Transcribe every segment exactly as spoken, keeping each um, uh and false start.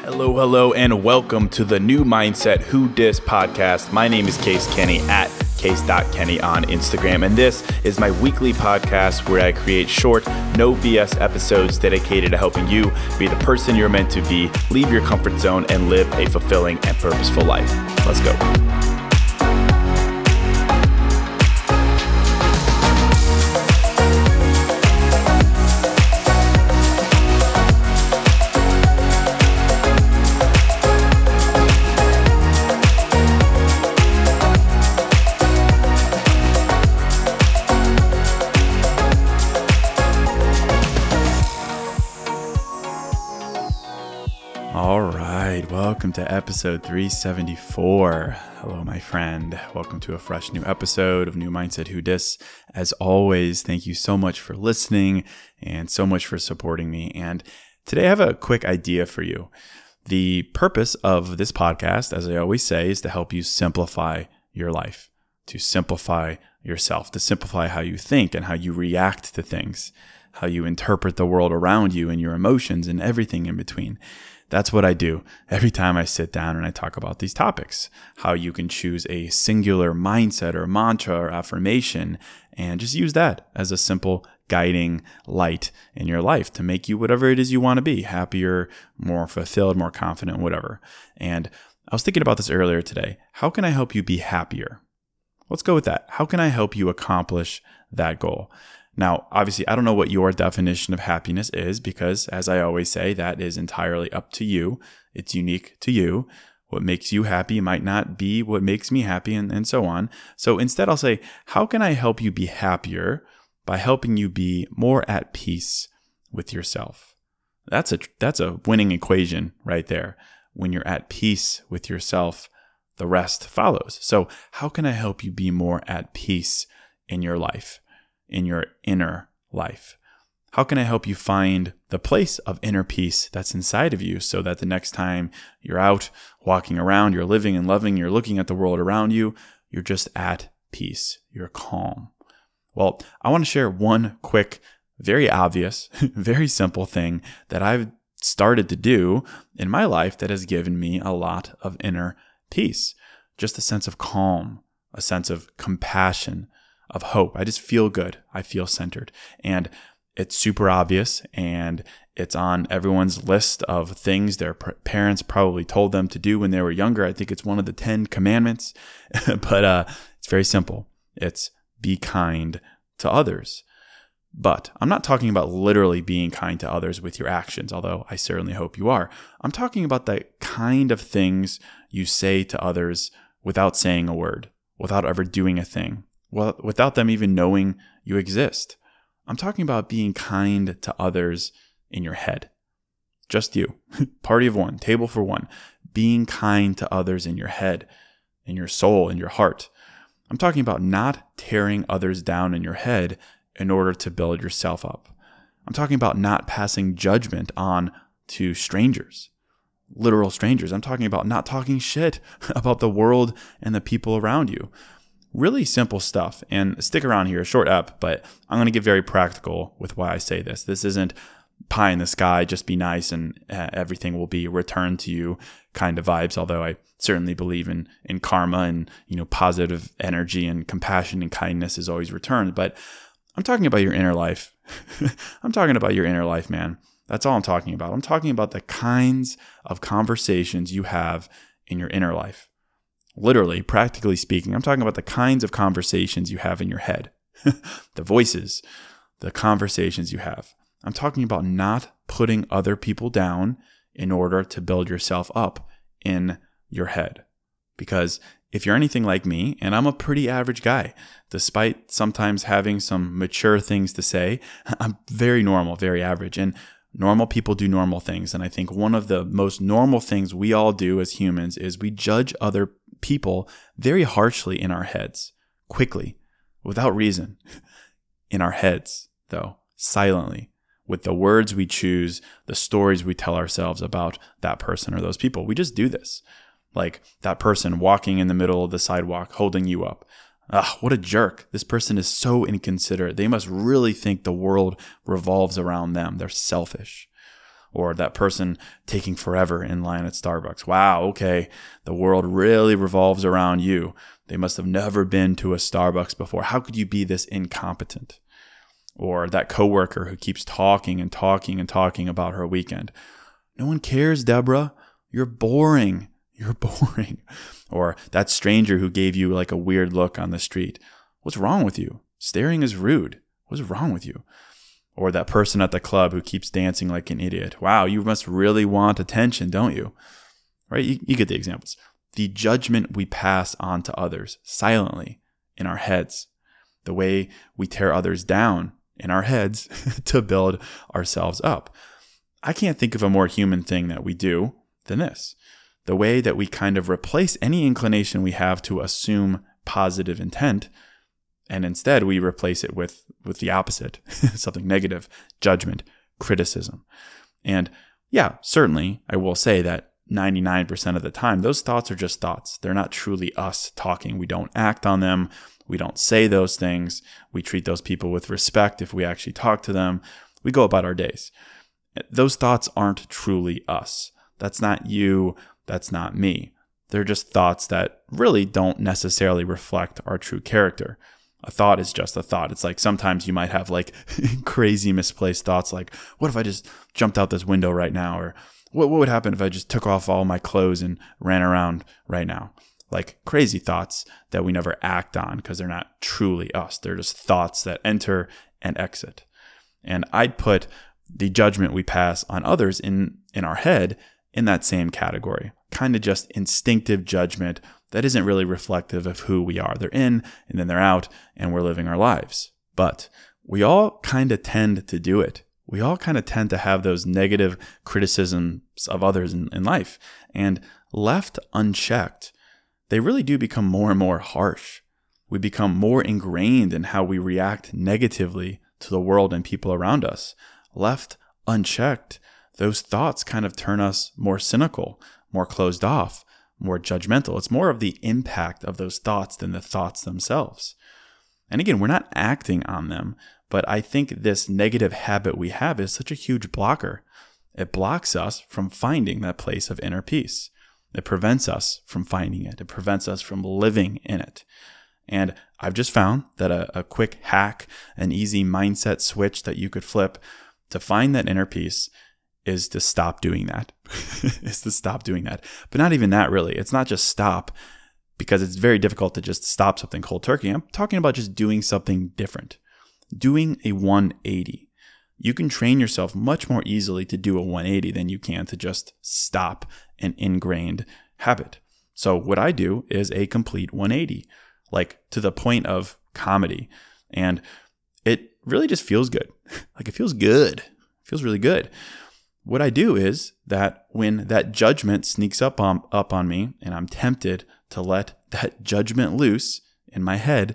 Hello, hello, and welcome to the New Mindset Who Dis podcast. My name is Case Kenny at case dot kenny on Instagram, and this is my weekly podcast where I create short, no B S episodes dedicated to helping you be the person you're meant to be, leave your comfort zone, and live a fulfilling and purposeful life. Let's go. All right, welcome to episode three seventy-four. Hello, my friend. Welcome to a fresh new episode of New Mindset Who Dis. As always, thank you so much for listening and so much for supporting me. And today I have a quick idea for you. The purpose of this podcast, as I always say, is to help you simplify your life, to simplify yourself, to simplify how you think and how you react to things, how you interpret the world around you and your emotions and everything in between. That's what I do every time I sit down and I talk about these topics, how you can choose a singular mindset or mantra or affirmation and just use that as a simple guiding light in your life to make you whatever it is you want to be, happier, more fulfilled, more confident, whatever. And I was thinking about this earlier today. How can I help you be happier? Let's go with that. How can I help you accomplish that goal? Now, obviously, I don't know what your definition of happiness is because, as I always say, that is entirely up to you. It's unique to you. What makes you happy might not be what makes me happy, and, and so on. So instead, I'll say, how can I help you be happier by helping you be more at peace with yourself? That's a that's a winning equation right there. When you're at peace with yourself, the rest follows. So how can I help you be more at peace in your life? In your inner life? How can I help you find the place of inner peace that's inside of you so that the next time you're out walking around, you're living and loving, you're looking at the world around you, you're just at peace, you're calm? Well, I want to share one quick, very obvious, very simple thing that I've started to do in my life that has given me a lot of inner peace, just a sense of calm, a sense of compassion, of hope. I just feel good. I feel centered. And it's super obvious and it's on everyone's list of things their pr- parents probably told them to do when they were younger. I think it's one of the Ten Commandments, but uh, it's very simple. It's be kind to others. But I'm not talking about literally being kind to others with your actions, although I certainly hope you are. I'm talking about the kind of things you say to others without saying a word, without ever doing a thing. Well, without them even knowing you exist. I'm talking about being kind to others in your head. Just you. Party of one, table for one. Being kind to others in your head, in your soul, in your heart. I'm talking about not tearing others down in your head in order to build yourself up. I'm talking about not passing judgment on to strangers, literal strangers. I'm talking about not talking shit about the world and the people around you. Really simple stuff. And stick around here, a short ep, but I'm going to get very practical with why I say this. This isn't pie in the sky, just be nice and uh, everything will be returned to you kind of vibes, although I certainly believe in in karma and, you know, positive energy and compassion and kindness is always returned. But I'm talking about your inner life. I'm talking about your inner life, man. That's all I'm talking about. I'm talking about the kinds of conversations you have in your inner life. Literally, practically speaking, I'm talking about the kinds of conversations you have in your head, the voices, the conversations you have. I'm talking about not putting other people down in order to build yourself up in your head. Because if you're anything like me, and I'm a pretty average guy, despite sometimes having some mature things to say, I'm very normal, very average. And normal people do normal things. And I think one of the most normal things we all do as humans is we judge other people very harshly in our heads, quickly, without reason. In our heads, though, silently, with the words we choose, the stories we tell ourselves about that person or those people. We just do this. Like that person walking in the middle of the sidewalk, holding you up. Ah, what a jerk. This person is so inconsiderate. They must really think the world revolves around them. They're selfish. Or that person taking forever in line at Starbucks. Wow, okay, the world really revolves around you. They must have never been to a Starbucks before. How could you be this incompetent? Or that coworker who keeps talking and talking and talking about her weekend. No one cares, Deborah. You're boring. You're boring. Or that stranger who gave you like a weird look on the street. What's wrong with you? Staring is rude. What's wrong with you? Or that person at the club who keeps dancing like an idiot. Wow, you must really want attention, don't you? Right? You, you get the examples. The judgment we pass on to others silently in our heads. The way we tear others down in our heads to build ourselves up. I can't think of a more human thing that we do than this. The way that we kind of replace any inclination we have to assume positive intent, and instead we replace it with, with the opposite, something negative, judgment, criticism. And yeah, certainly I will say that ninety-nine percent of the time, those thoughts are just thoughts. They're not truly us talking. We don't act on them. We don't say those things. We treat those people with respect if we actually talk to them. We go about our days. Those thoughts aren't truly us. That's not you. That's not me. They're just thoughts that really don't necessarily reflect our true character. A thought is just a thought. It's like sometimes you might have like crazy misplaced thoughts like, what if I just jumped out this window right now? Or what, what would happen if I just took off all my clothes and ran around right now? Like crazy thoughts that we never act on because they're not truly us. They're just thoughts that enter and exit. And I'd put the judgment we pass on others in, in our head in that same category. Kind of just instinctive judgment that isn't really reflective of who we are. They're in and then they're out and we're living our lives. But we all kind of tend to do it. We all kind of tend to have those negative criticisms of others in, in life. And left unchecked, they really do become more and more harsh. We become more ingrained in how we react negatively to the world and people around us. Left unchecked, those thoughts kind of turn us more cynical, more closed off, more judgmental. It's more of the impact of those thoughts than the thoughts themselves. And again, we're not acting on them, but I think this negative habit we have is such a huge blocker. It blocks us from finding that place of inner peace. It prevents us from finding it. It prevents us from living in it. And I've just found that a, a quick hack, an easy mindset switch that you could flip to find that inner peace is to stop doing that, is to stop doing that. But not even that really. It's not just stop, because it's very difficult to just stop something cold turkey. I'm talking about just doing something different, doing a one eighty. You can train yourself much more easily to do a one eighty than you can to just stop an ingrained habit. So what I do is a complete one eighty, like to the point of comedy. And it really just feels good. Like it feels good. It feels really good. What I do is that when that judgment sneaks up on, up on me and I'm tempted to let that judgment loose in my head,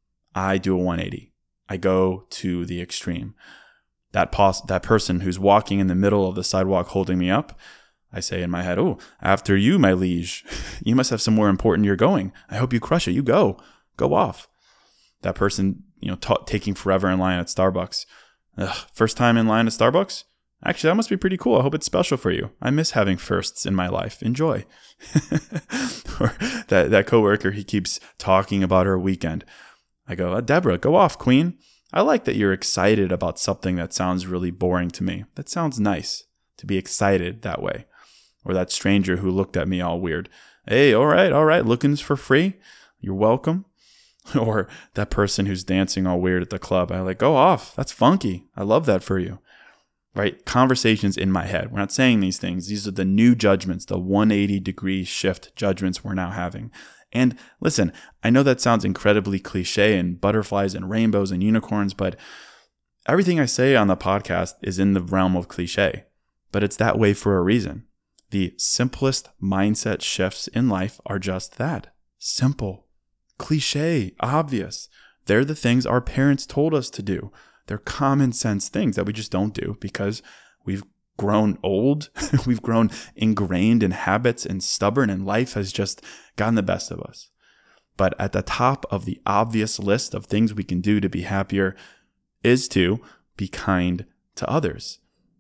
I do a one eighty. I go to the extreme. That pos- that person who's walking in the middle of the sidewalk holding me up, I say in my head, oh, after you, my liege. You must have somewhere important you're going. I hope you crush it. You go. Go off. That person, you know, t- taking forever in line at Starbucks. Ugh, first time in line at Starbucks? Actually, that must be pretty cool. I hope it's special for you. I miss having firsts in my life. Enjoy. Or that, that coworker, he keeps talking about her weekend. I go, uh, Deborah, go off, queen. I like that you're excited about something that sounds really boring to me. That sounds nice to be excited that way. Or that stranger who looked at me all weird. Hey, all right, all right. Looking's for free. You're welcome. Or that person who's dancing all weird at the club. I like, go off. That's funky. I love that for you. Right? Conversations in my head. We're not saying these things. These are the new judgments, the one eighty degree shift judgments we're now having. And listen, I know that sounds incredibly cliche and butterflies and rainbows and unicorns, but everything I say on the podcast is in the realm of cliche. But it's that way for a reason. The simplest mindset shifts in life are just that. Simple, cliche, obvious. They're the things our parents told us to do. They're common sense things that we just don't do because we've grown old. We've grown ingrained in habits and stubborn, and life has just gotten the best of us. But at the top of the obvious list of things we can do to be happier is to be kind to others.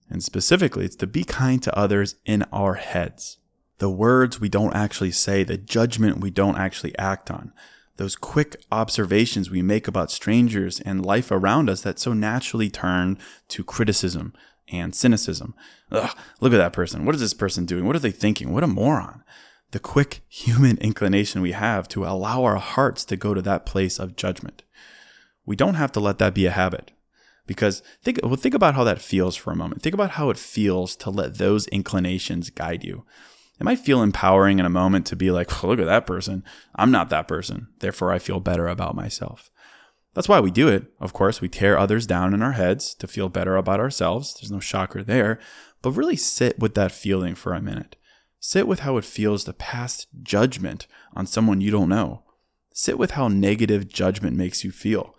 And specifically, it's to be kind to others in our heads. The words we don't actually say, the judgment we don't actually act on, those quick observations we make about strangers and life around us that so naturally turn to criticism and cynicism. Ugh, look at that person. What is this person doing? What are they thinking? What a moron. The quick human inclination we have to allow our hearts to go to that place of judgment. We don't have to let that be a habit. Because think, well, think about how that feels for a moment. Think about how it feels to let those inclinations guide you. It might feel empowering in a moment to be like, oh, look at that person. I'm not that person. Therefore, I feel better about myself. That's why we do it. Of course, we tear others down in our heads to feel better about ourselves. There's no shocker there. But really sit with that feeling for a minute. Sit with how it feels to pass judgment on someone you don't know. Sit with how negative judgment makes you feel.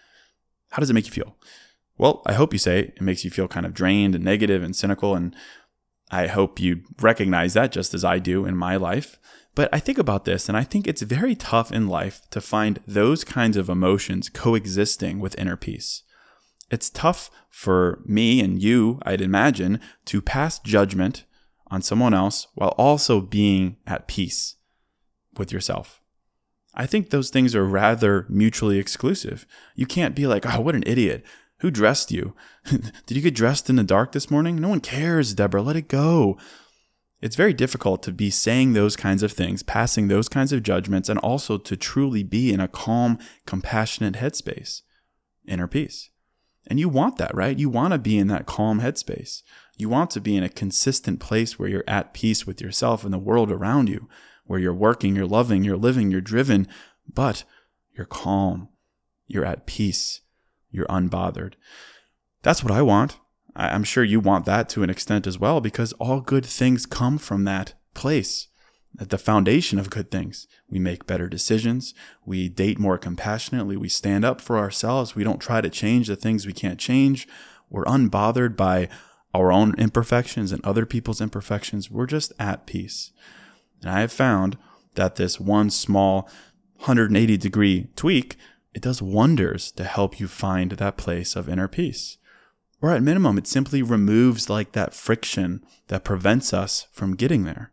How does it make you feel? Well, I hope you say it makes you feel kind of drained and negative and cynical, and I hope you recognize that just as I do in my life. But I think about this, and I think it's very tough in life to find those kinds of emotions coexisting with inner peace. It's tough for me and you, I'd imagine, to pass judgment on someone else while also being at peace with yourself. I think those things are rather mutually exclusive. You can't be like, oh, what an idiot. Who dressed you? Did you get dressed in the dark this morning? No one cares, Deborah. Let it go. It's very difficult to be saying those kinds of things, passing those kinds of judgments, and also to truly be in a calm, compassionate headspace, inner peace. And you want that, right? You want to be in that calm headspace. You want to be in a consistent place where you're at peace with yourself and the world around you, where you're working, you're loving, you're living, you're driven, but you're calm, you're at peace. You're unbothered. That's what I want. I'm sure you want that to an extent as well, because all good things come from that place, at the foundation of good things. We make better decisions. We date more compassionately. We stand up for ourselves. We don't try to change the things we can't change. We're unbothered by our own imperfections and other people's imperfections. We're just at peace. And I have found that this one small one hundred eighty degree tweak, it does wonders to help you find that place of inner peace. Or at minimum, it simply removes like that friction that prevents us from getting there.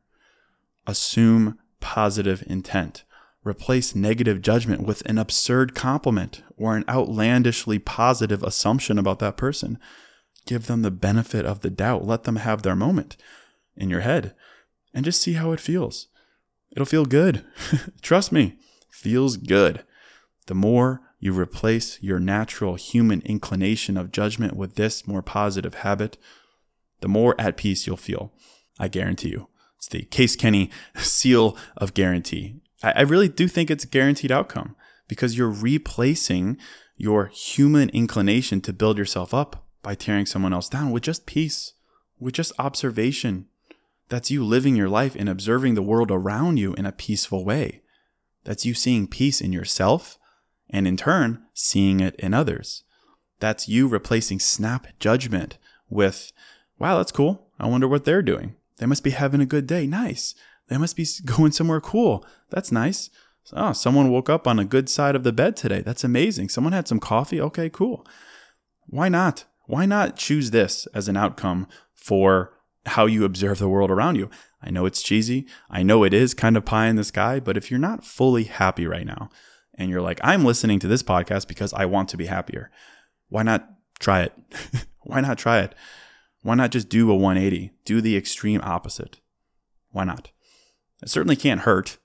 Assume positive intent. Replace negative judgment with an absurd compliment or an outlandishly positive assumption about that person. Give them the benefit of the doubt. Let them have their moment in your head and just see how it feels. It'll feel good. Trust me, feels good. The more you replace your natural human inclination of judgment with this more positive habit, the more at peace you'll feel. I guarantee you. It's the Case Kenny seal of guarantee. I really do think it's a guaranteed outcome because you're replacing your human inclination to build yourself up by tearing someone else down with just peace, with just observation. That's you living your life and observing the world around you in a peaceful way. That's you seeing peace in yourself, and in turn, seeing it in others. That's you replacing snap judgment with, wow, that's cool. I wonder what they're doing. They must be having a good day. Nice. They must be going somewhere cool. That's nice. Oh, someone woke up on a good side of the bed today. That's amazing. Someone had some coffee. Okay, cool. Why not? Why not choose this as an outcome for how you observe the world around you? I know it's cheesy. I know it is kind of pie in the sky, but if you're not fully happy right now, and you're like, I'm listening to this podcast because I want to be happier, why not try it? Why not try it? Why not just do a one eighty? Do the extreme opposite. Why not? It certainly can't hurt.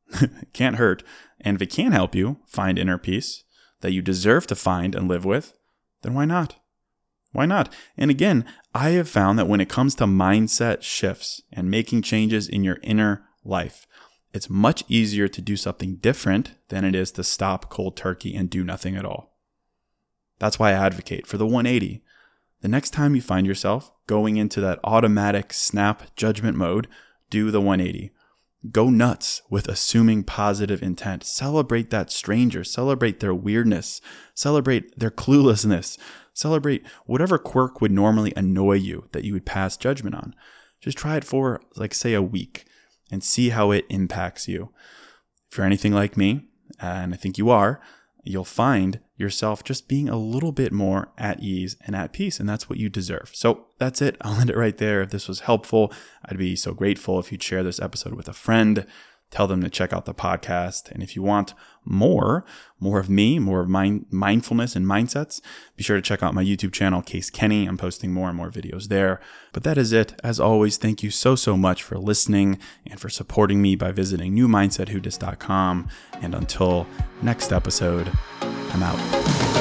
It can't hurt. And if it can help you find inner peace that you deserve to find and live with, then why not? Why not? And again, I have found that when it comes to mindset shifts and making changes in your inner life, it's much easier to do something different than it is to stop cold turkey and do nothing at all. That's why I advocate for the one eighty. The next time you find yourself going into that automatic snap judgment mode, do the one eighty. Go nuts with assuming positive intent. Celebrate that stranger. Celebrate their weirdness. Celebrate their cluelessness. Celebrate whatever quirk would normally annoy you that you would pass judgment on. Just try it for, like, say, a week and see how it impacts you. If you're anything like me, and I think you are, you'll find yourself just being a little bit more at ease and at peace, and that's what you deserve. So that's it. I'll end it right there. If this was helpful, I'd be so grateful if you'd share this episode with a friend. Tell them to check out the podcast. And if you want more, more of me, more of mind, mindfulness and mindsets, be sure to check out my YouTube channel, Case Kenny. I'm posting more and more videos there. But that is it. As always, thank you so, so much for listening and for supporting me by visiting new mindset who dis dot com. And until next episode, I'm out.